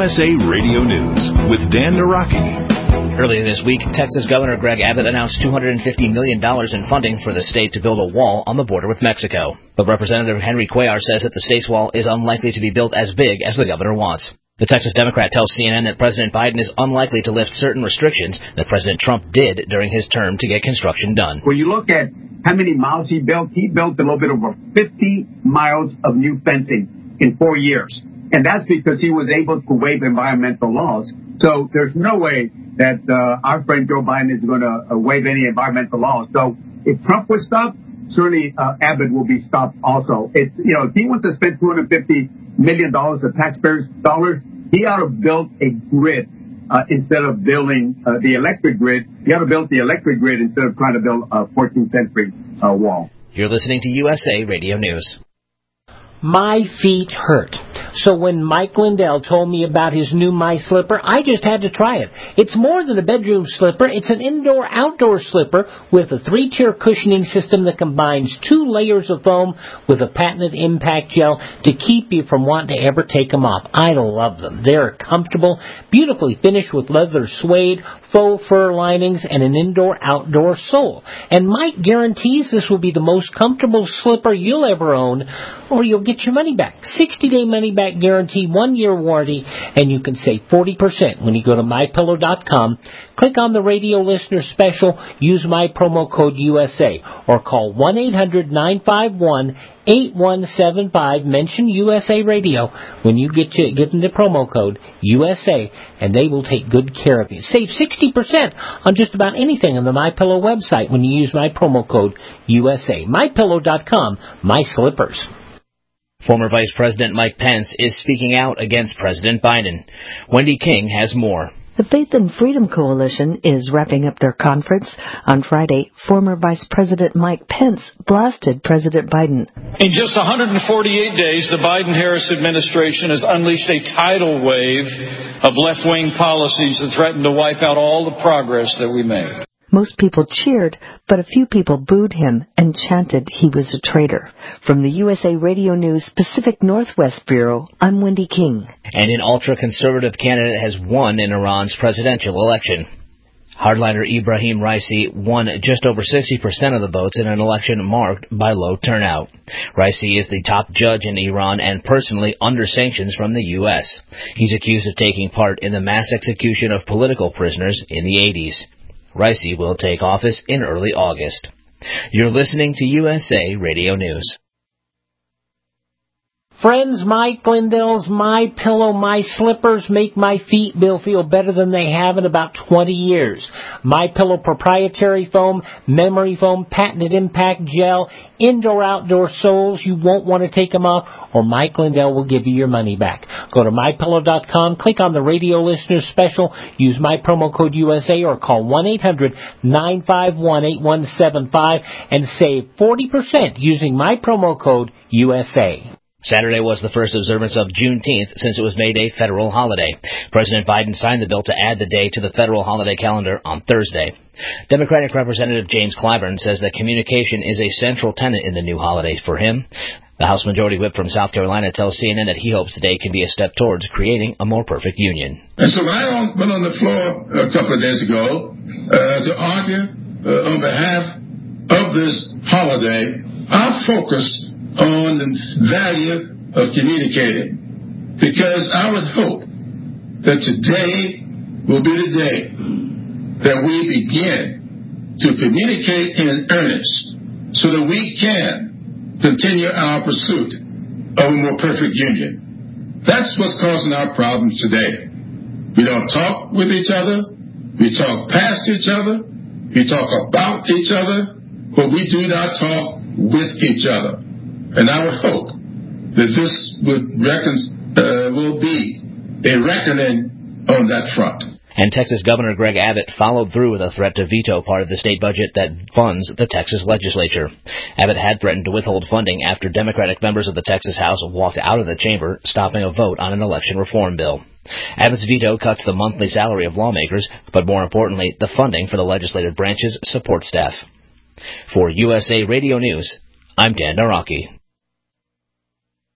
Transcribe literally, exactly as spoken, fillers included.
S A Radio News with Dan Naraki. Earlier this week, Texas Governor Greg Abbott announced two hundred fifty million dollars in funding for the state to build a wall on the border with Mexico. But Representative Henry Cuellar says that the state's wall is unlikely to be built as big as the governor wants. The Texas Democrat tells C N N that President Biden is unlikely to lift certain restrictions that President Trump did during his term to get construction done. When you look at how many miles he built, he built a little bit over fifty miles of new fencing in four years. And that's because he was able to waive environmental laws. So there's no way that uh, our friend Joe Biden is going to uh, waive any environmental laws. So if Trump was stopped, certainly uh, Abbott will be stopped also. It's, you know, if he wants to spend two hundred fifty million dollars of taxpayers' dollars, he ought to build a grid uh, instead of building uh, the electric grid. He ought to build the electric grid instead of trying to build a fourteenth century uh, wall. You're listening to U S A Radio News. My feet hurt. So when Mike Lindell told me about his new My Slipper, I just had to try it. It's more than a bedroom slipper. It's an indoor-outdoor slipper with a three-tier cushioning system that combines two layers of foam with a patented impact gel to keep you from wanting to ever take them off. I love them. They're comfortable, beautifully finished with leather suede, faux fur linings, and an indoor-outdoor sole. And Mike guarantees this will be the most comfortable slipper you'll ever own, or you'll get your money back. sixty-day money-back guarantee, one-year warranty, and you can save forty percent when you go to my pillow dot com. Click on the radio listener special, use my promo code U S A, or call one eight hundred nine five one eight one seven five. Mention U S A Radio when you get to give them the promo code U S A, and they will take good care of you. Save sixty percent on just about anything on the MyPillow website when you use my promo code U S A. my pillow dot com, my slippers. Former Vice President Mike Pence is speaking out against President Biden. Wendy King has more. The Faith and Freedom Coalition is wrapping up their conference. On Friday, former Vice President Mike Pence blasted President Biden. In just one hundred forty-eight days, the Biden-Harris administration has unleashed a tidal wave of left-wing policies that threaten to wipe out all the progress that we made. Most people cheered, but a few people booed him and chanted he was a traitor. From the U S A Radio News Pacific Northwest Bureau, I'm Wendy King. And an ultra-conservative candidate has won in Iran's presidential election. Hardliner Ebrahim Raisi won just over sixty percent of the votes in an election marked by low turnout. Raisi is the top judge in Iran and personally under sanctions from the U S. He's accused of taking part in the mass execution of political prisoners in the eighties. Raisi will take office in early August. You're listening to U S A Radio News. Friends, Mike Lindell's My Pillow, My Slippers make my feet feel better than they have in about twenty years. My Pillow proprietary foam, memory foam, patented impact gel, indoor-outdoor soles. You won't want to take them off, or Mike Lindell will give you your money back. Go to my pillow dot com, click on the radio listener special, use my promo code U S A, or call one eight hundred nine five one eight one seven five and save forty percent using my promo code U S A. Saturday was the first observance of Juneteenth since it was made a federal holiday. President Biden signed the bill to add the day to the federal holiday calendar on Thursday. Democratic Representative James Clyburn says that communication is a central tenet in the new holiday for him. The House Majority Whip from South Carolina tells C N N that he hopes today can be a step towards creating a more perfect union. And so when I went on the floor a couple of days ago uh, to argue uh, on behalf of this holiday, I focused on the value of communicating, because I would hope that today will be the day that we begin to communicate in earnest so that we can continue our pursuit of a more perfect union. That's what's causing our problems today. We don't talk with each other, we talk past each other, we talk about each other, but we do not talk with each other. And I would hope that this would reckon, uh, will be a reckoning on that front. And Texas Governor Greg Abbott followed through with a threat to veto part of the state budget that funds the Texas legislature. Abbott had threatened to withhold funding after Democratic members of the Texas House walked out of the chamber, stopping a vote on an election reform bill. Abbott's veto cuts the monthly salary of lawmakers, but more importantly, the funding for the legislative branch's support staff. For U S A Radio News, I'm Dan Naraki.